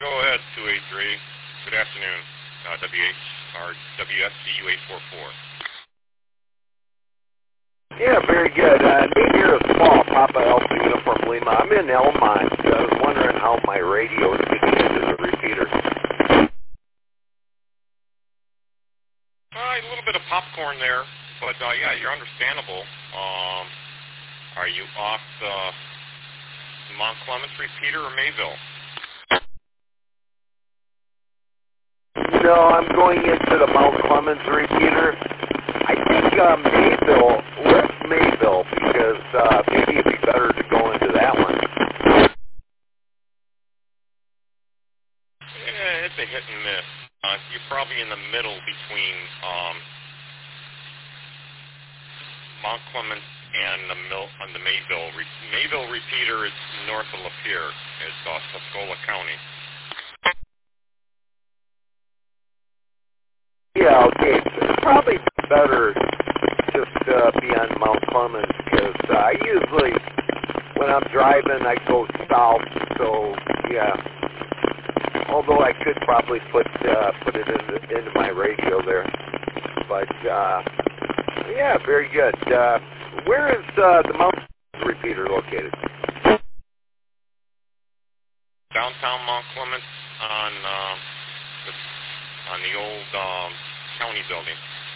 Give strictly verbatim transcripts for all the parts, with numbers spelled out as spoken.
Go ahead, two eight three. Good afternoon, uh, W H or W S D U eight four four. Yeah, very good. Uh, name here is Paul, Papa Alpha Uniform Lima. I'm in Elmont. So I was wondering how my radio is fitting into the repeater. Uh, a little bit of popcorn there, but uh, yeah, you're understandable. Um, are you off the Mount Clemens repeater or Mayville? No, I'm going into the Mount Clemens repeater. I think uh, Mayville, where's Mayville? Because uh, maybe it'd be better to go into that one. Yeah, it's a hit and miss. Uh, you're probably in the middle between um, Mount Clemens and the, Mil- on the Mayville. Re- Mayville repeater is north of Lapeer. It's uh, Tuscola County. Yeah, okay. It's probably better just uh, be on Mount Clemens because uh, I usually, when I'm driving, I go south. So, yeah. Although I could probably put uh, put it into, into my radio there. But, uh, yeah, very good. Uh, where is uh, the Mount Clemens repeater located? Downtown Mount Clemens on uh, the, on the old um, county building.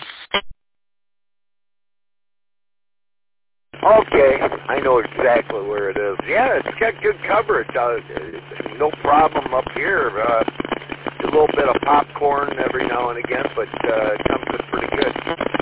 Okay, I know exactly where it is. Yeah, it's got good coverage. Uh, no problem up here. Uh, a little bit of popcorn every now and again, but uh, it comes in pretty good.